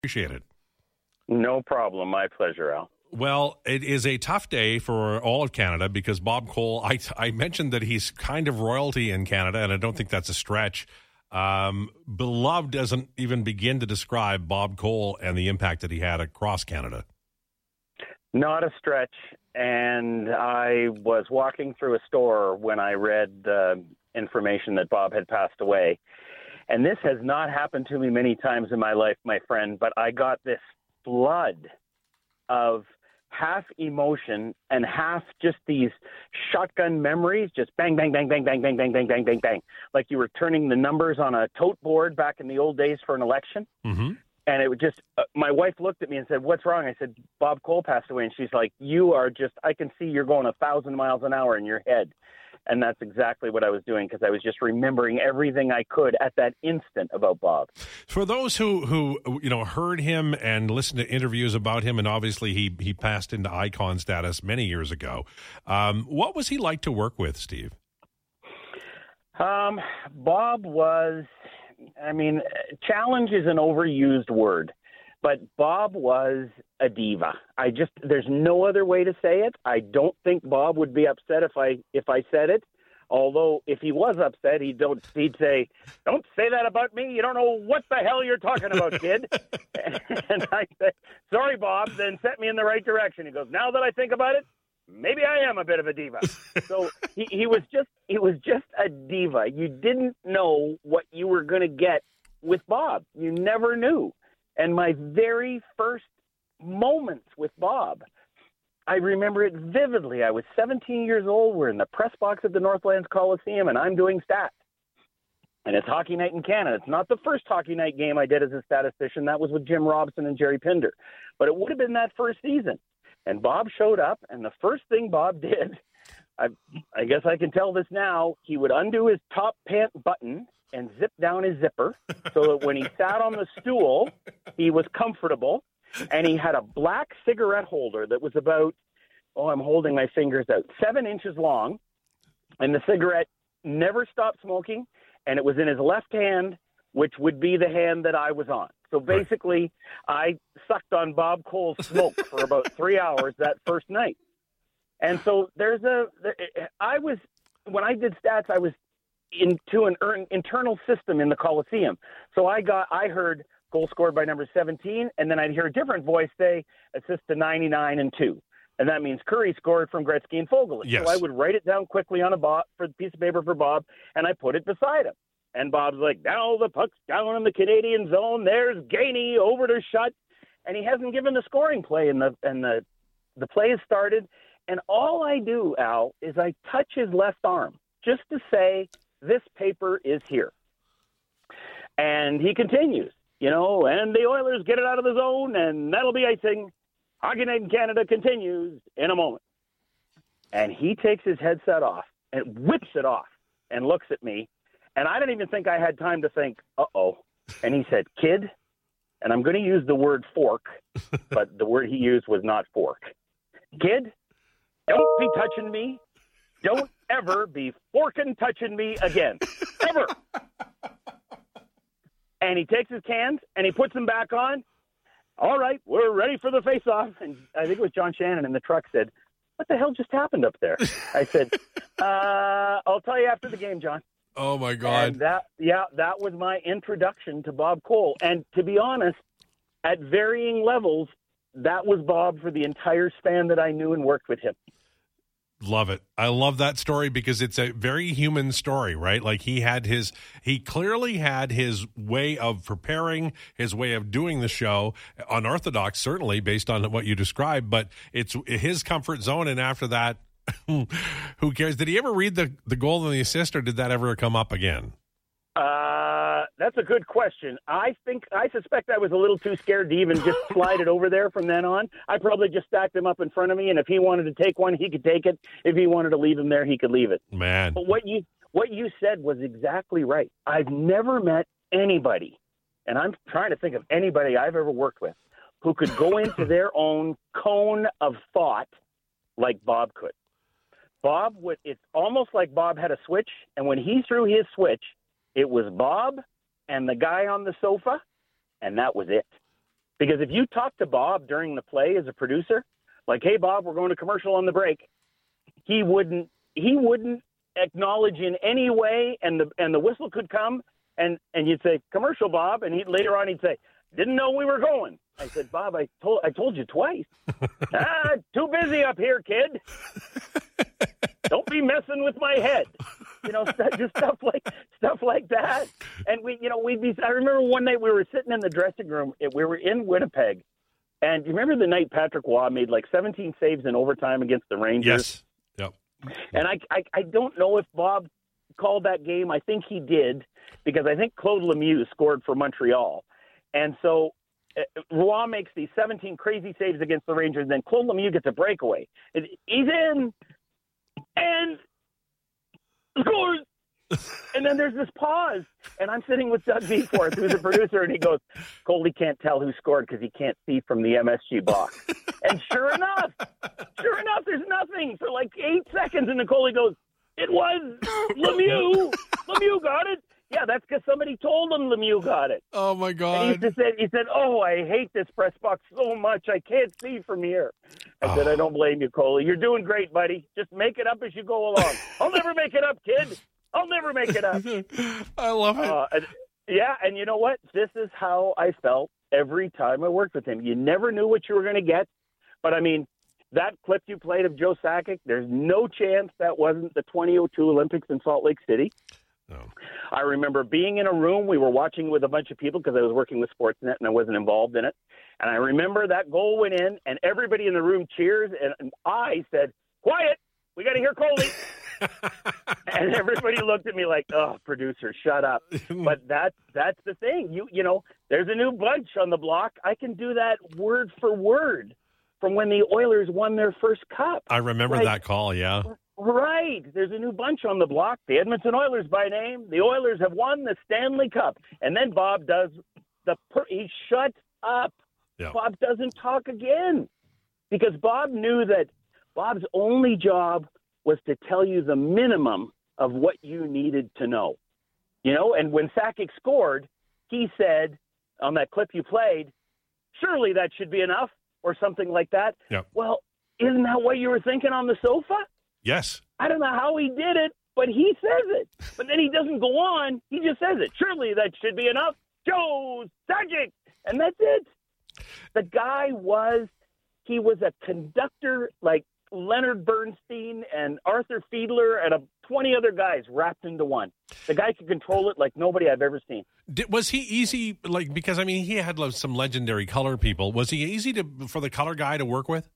Appreciate it. No problem. My pleasure, Al. Well, it is a tough day for all of Canada because Bob Cole, I mentioned that he's kind of royalty in Canada, and I don't think that's a stretch. Beloved doesn't even begin to describe Bob Cole and the impact that he had across Canada. Not a stretch. And I was walking through a store when I read the information that Bob had passed away. And this has not happened to me many times in my life, my friend, but I got this flood of half emotion and half just these shotgun memories, just bang, bang, bang, bang, bang, bang, bang, bang, bang, bang, bang, like you were turning the numbers on a tote board back in the old days for an election. Mm-hmm. And it would just, my wife looked at me and said, "What's wrong?" I said, "Bob Cole passed away." And she's like, "You are just, I can see you're going 1,000 miles an hour in your head." And that's exactly what I was doing, because I was just remembering everything I could at that instant about Bob. For those who heard him and listened to interviews about him, and obviously he passed into icon status many years ago, what was he like to work with, Steve? Bob was, challenge is an overused word, but Bob was a diva. There's no other way to say it. I don't think Bob would be upset if I said it. Although if he was upset, he'd say, "Don't say that about me. You don't know what the hell you're talking about, kid." And I said, "Sorry, Bob," then set me in the right direction. He goes, "Now that I think about it, maybe I am a bit of a diva." So he was just a diva. You didn't know what you were going to get with Bob. You never knew. And my very first moments with Bob, I remember it vividly. I was 17 years old. We're in the press box at the Northlands Coliseum, and I'm doing stats. And it's hockey night in Canada. It's not the first hockey night game I did as a statistician. That was with Jim Robson and Jerry Pinder. But it would have been that first season. And Bob showed up, and the first thing Bob did, I guess I can tell this now, he would undo his top pant button and zip down his zipper so that when he sat on the stool, he was comfortable. And he had a black cigarette holder that was about, I'm holding my fingers out, 7 inches long. And the cigarette never stopped smoking. And it was in his left hand, which would be the hand that I was on. So basically, I sucked on Bob Cole's smoke for about 3 hours that first night. And so when I did stats, I was into an internal system in the Coliseum. So I heard goal scored by number 17, and then I'd hear a different voice say assist to 99 and 2. And that means Curry scored from Gretzky and Foegele. Yes. So I would write it down quickly on a piece of paper for Bob, and I put it beside him. And Bob's like, "Now the puck's down in the Canadian zone. There's Gainey over to Shutt." And he hasn't given the scoring play, and the play has started. And all I do, Al, is I touch his left arm just to say, "This paper is here." And he continues, and the Oilers get it out of the zone, and that'll be icing. Hockey Night in Canada continues in a moment. And he takes his headset off and whips it off and looks at me. And I don't even think I had time to think, uh-oh. And he said, "Kid," and I'm going to use the word fork, but the word he used was not fork. "Kid, don't be touching me. Don't ever be forking touching me again. Ever." And he takes his cans and he puts them back on. "All right, we're ready for the face-off." And I think it was John Shannon in the truck said, "What the hell just happened up there?" I said, "I'll tell you after the game, John." Oh, my God. And that was my introduction to Bob Cole. And to be honest, at varying levels, that was Bob for the entire span that I knew and worked with him. Love it. I love that story because it's a very human story, right? Like he clearly had his way of preparing, his way of doing the show, unorthodox, certainly based on what you described, but it's his comfort zone. And after that, who cares? Did he ever read the goal and the assist, or did that ever come up again? That's a good question. I suspect I was a little too scared to even just slide it over there from then on. I probably just stacked him up in front of me, and if he wanted to take one, he could take it. If he wanted to leave him there, he could leave it. Man. But what you said was exactly right. I've never met anybody, and I'm trying to think of anybody I've ever worked with, who could go into their own cone of thought like Bob could. It's almost like Bob had a switch, and when he threw his switch, it was Bob and the guy on the sofa, and that was it. Because if you talk to Bob during the play as a producer, like, hey, Bob, we're going to commercial on the break, he wouldn't acknowledge in any way, and the whistle could come, and you'd say, commercial, Bob, and later on he'd say, didn't know we were going. I said, Bob, I told you twice. Too busy up here, kid. Don't be messing with my head. Just stuff like that. And I remember one night we were sitting in the dressing room. We were in Winnipeg. And you remember the night Patrick Waugh made like 17 saves in overtime against the Rangers? Yes. Yep. And I don't know if Bob called that game. I think he did, because I think Claude Lemieux scored for Montreal. And so Roy makes these 17 crazy saves against the Rangers, and then Claude Lemieux gets a breakaway. He's in and scores. And then there's this pause, and I'm sitting with Doug Beforth, who's a producer, and he goes, Coley can't tell who scored because he can't see from the MSG box. And sure enough, there's nothing for like 8 seconds, and Coley goes, it was Lemieux. Lemieux got it. Yeah, that's because somebody told him Lemieux got it. Oh, my God. And he said, oh, I hate this press box so much. I can't see from here. I said, I don't blame you, Coley. You're doing great, buddy. Just make it up as you go along. I'll never make it up, kid. I'll never make it up. I love it. And you know what? This is how I felt every time I worked with him. You never knew what you were going to get. But, I mean, that clip you played of Joe Sakic, there's no chance that wasn't the 2002 Olympics in Salt Lake City. No. I remember being in a room. We were watching with a bunch of people because I was working with Sportsnet and I wasn't involved in it. And I remember that goal went in and everybody in the room cheers. And I said, quiet, we got to hear Coley. And everybody looked at me like, oh, producer, shut up. But that's the thing. You know, there's a new bunch on the block. I can do that word for word from when the Oilers won their first cup. I remember that call, yeah. Right. There's a new bunch on the block. The Edmonton Oilers by name. The Oilers have won the Stanley Cup. And then Bob does he shuts up. Yeah. Bob doesn't talk again. Because Bob knew that Bob's only job was to tell you the minimum of what you needed to know. You know, and when Sakic scored, he said on that clip you played, surely that should be enough or something like that. Yep. Well, isn't that what you were thinking on the sofa? Yes. I don't know how he did it, but he says it. But then he doesn't go on. He just says it. Surely that should be enough. Joe Sakic. And that's it. The guy was a conductor like Leonard Bernstein and Arthur Fiedler and 20 other guys wrapped into one. The guy could control it like nobody I've ever seen. Was he easy, because, I mean, he had some legendary color people. Was he easy for the color guy to work with?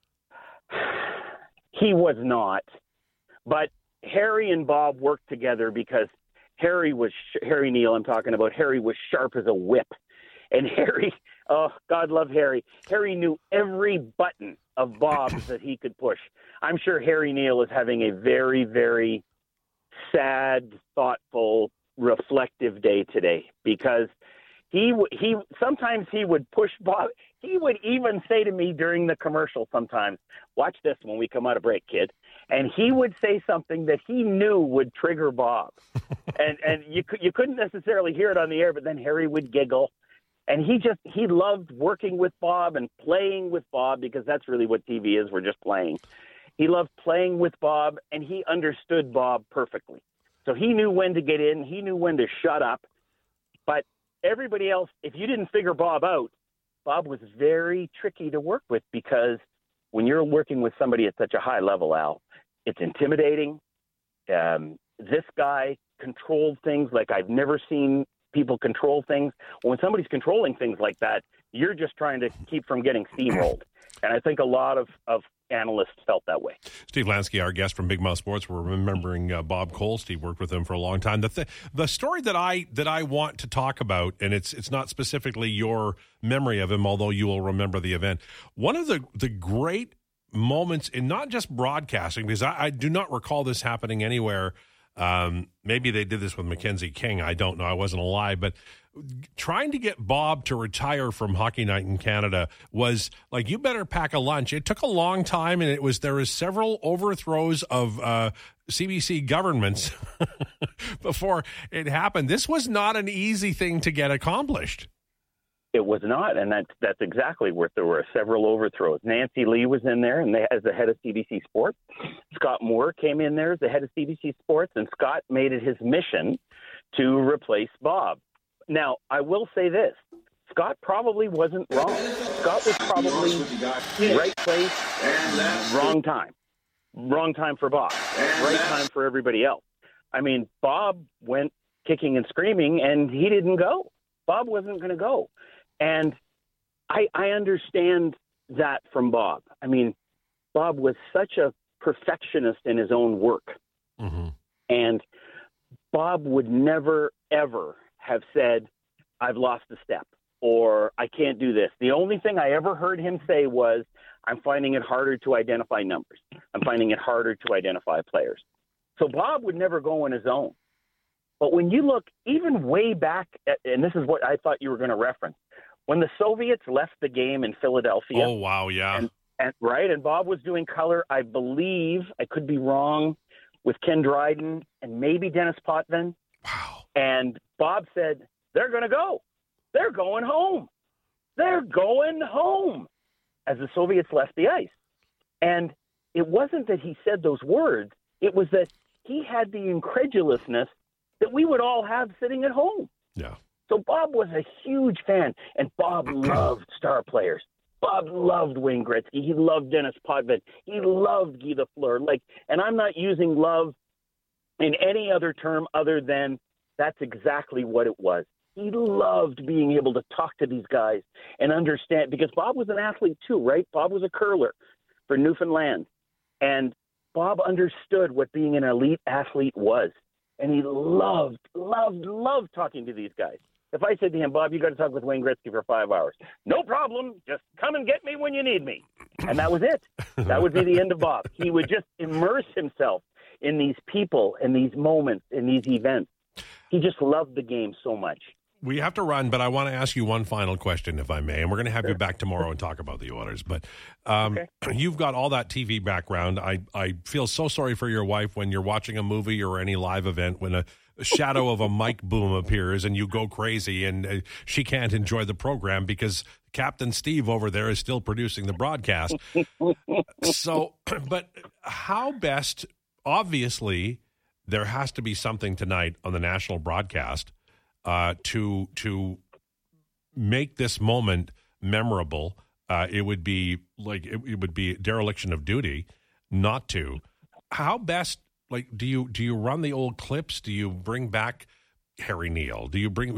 He was not, but Harry and Bob worked together because Harry Neal, I'm talking about. Harry was sharp as a whip, and Harry, oh, God love Harry. Harry knew every button of Bob's that he could push. I'm sure Harry Neal is having a very, very sad, thoughtful, reflective day today because he sometimes he would push Bob. He would even say to me during the commercial sometimes, watch this when we come out of break, kid. And he would say something that he knew would trigger Bob. and you couldn't necessarily hear it on the air, but then Harry would giggle. And he loved working with Bob and playing with Bob because that's really what TV is. We're just playing. He loved playing with Bob, and he understood Bob perfectly. So he knew when to get in. He knew when to shut up. But everybody else, if you didn't figure Bob out, Bob was very tricky to work with because when you're working with somebody at such a high level, Al, it's intimidating. This guy controlled things like I've never seen people control things. When somebody's controlling things like that, you're just trying to keep from getting steamrolled. And I think a lot of analysts felt that way. Steve Lansky, our guest from Big Mouth Sports, we're remembering Bob Cole. Steve worked with him for a long time. The story that I want to talk about, and it's not specifically your memory of him, although you will remember the event. One of the great moments in not just broadcasting, because I do not recall this happening anywhere. Maybe they did this with Mackenzie King. I don't know. I wasn't alive, but trying to get Bob to retire from Hockey Night in Canada was like, you better pack a lunch. It took a long time, and there was several overthrows of CBC governments before it happened. This was not an easy thing to get accomplished. It was not, and that's exactly where there were several overthrows. Nancy Lee was in there, and as the head of CBC Sports. Scott Moore came in there as the head of CBC Sports, and Scott made it his mission to replace Bob. Now, I will say this. Scott probably wasn't wrong. Scott was probably right place, wrong time. Wrong time for Bob. Right time for everybody else. I mean, Bob went kicking and screaming, and he didn't go. Bob wasn't going to go. And I understand that from Bob. I mean, Bob was such a perfectionist in his own work. Mm-hmm. And Bob would never, ever have said, I've lost a step, or I can't do this. The only thing I ever heard him say was, I'm finding it harder to identify numbers. I'm finding it harder to identify players. So Bob would never go on his own. But when you look even way back, and this is what I thought you were going to reference, when the Soviets left the game in Philadelphia. Oh, wow, yeah. And Bob was doing color, I believe, I could be wrong, with Ken Dryden and maybe Dennis Potvin. Wow. And Bob said, they're going to go. They're going home. They're going home as the Soviets left the ice. And it wasn't that he said those words. It was that he had the incredulousness that we would all have sitting at home. Yeah. So Bob was a huge fan, and Bob loved star players. Bob loved Wayne Gretzky. He loved Dennis Potvin. He loved Guy Lafleur. And I'm not using love in any other term other than that's exactly what it was. He loved being able to talk to these guys and understand, because Bob was an athlete too, right? Bob was a curler for Newfoundland. And Bob understood what being an elite athlete was. And he loved talking to these guys. If I said to him, Bob, you got to talk with Wayne Gretzky for 5 hours. No problem. Just come and get me when you need me. And that was it. That would be the end of Bob. He would just immerse himself in these people, in these moments, in these events. He just loved the game so much. We have to run, but I want to ask you one final question, if I may, and we're going to have you back tomorrow and talk about the Oilers. But okay. You've got all that TV background. I feel so sorry for your wife when you're watching a movie or any live event when a shadow of a mic boom appears and you go crazy and she can't enjoy the program because Captain Steve over there is still producing the broadcast. So, but how best, obviously, there has to be something tonight on the national broadcast to make this moment memorable. It would be like it would be dereliction of duty not to. How best, like, do you run the old clips? Do you bring back Harry Neal?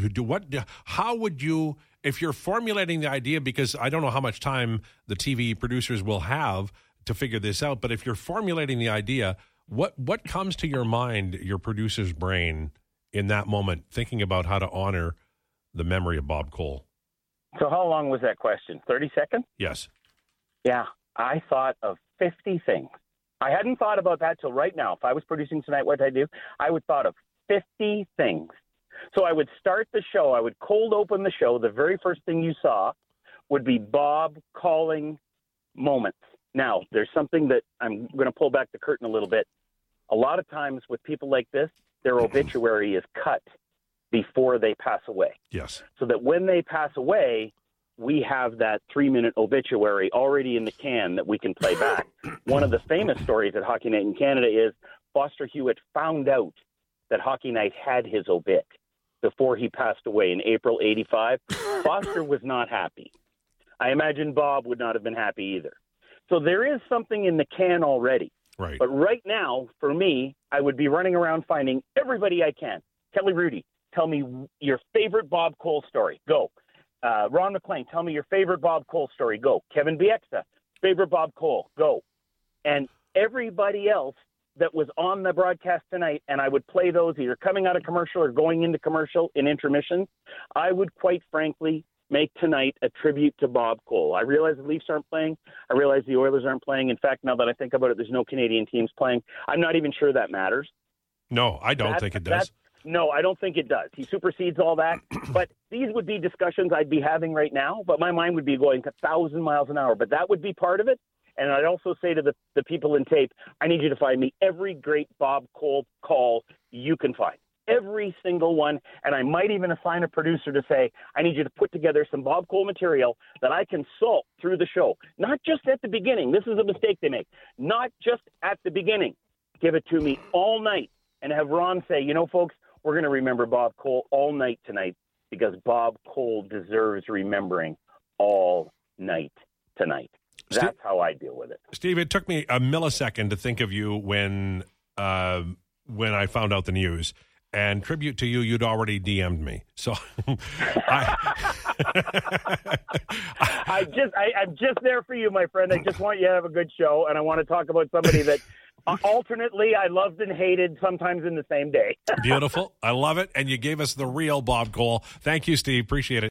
How would you, if you're formulating the idea, because I don't know how much time the TV producers will have to figure this out, but if you're formulating the idea, what comes to your mind, your producer's brain, in that moment, thinking about how to honor the memory of Bob Cole? So how long was that question? 30 seconds? Yes. Yeah, I thought of 50 things. I hadn't thought about that till right now. If I was producing tonight, what I'd do, I would thought of 50 things. So I would start the show. I would cold open the show. The very first thing you saw would be Bob calling moments. Now, there's something that I'm going to pull back the curtain a little bit. A lot of times with people like this, their obituary is cut before they pass away. Yes. So that when they pass away, we have that 3-minute obituary already in the can that we can play back. One of the famous stories at Hockey Night in Canada is Foster Hewitt found out that Hockey Night had his obit before he passed away in April 85. Foster was not happy. I imagine Bob would not have been happy either. So there is something in the can already. Right. But right now, for me, I would be running around finding everybody I can. Kelly Rudy, tell me your favorite Bob Cole story. Go. Ron McLean, tell me your favorite Bob Cole story. Go. Kevin Bieksa, favorite Bob Cole. Go. And everybody else that was on the broadcast tonight, and I would play those either coming out of commercial or going into commercial in intermission, I would quite frankly make tonight a tribute to Bob Cole. I realize the Leafs aren't playing. I realize the Oilers aren't playing. In fact, now that I think about it, there's no Canadian teams playing. I'm not even sure that matters. No, I don't think it does. No, I don't think it does. He supersedes all that. But these would be discussions I'd be having right now, but my mind would be going 1,000 miles an hour. But that would be part of it. And I'd also say to the people in tape, I need you to find me every great Bob Cole call you can find. every single one, and I might even assign a producer to say, I need you to put together some Bob Cole material that I can salt through the show. Not just at the beginning. This is a mistake they make. Not just at the beginning. Give it to me all night and have Ron say, you know, folks, we're going to remember Bob Cole all night tonight because Bob Cole deserves remembering all night tonight. That's how I deal with it. Steve, it took me a millisecond to think of you when I found out the news. And tribute to you, you'd already DM'd me. So I'm just there for you, my friend. I just want you to have a good show, and I want to talk about somebody that alternately I loved and hated sometimes in the same day. Beautiful. I love it. And you gave us the real Bob Cole. Thank you, Steve. Appreciate it.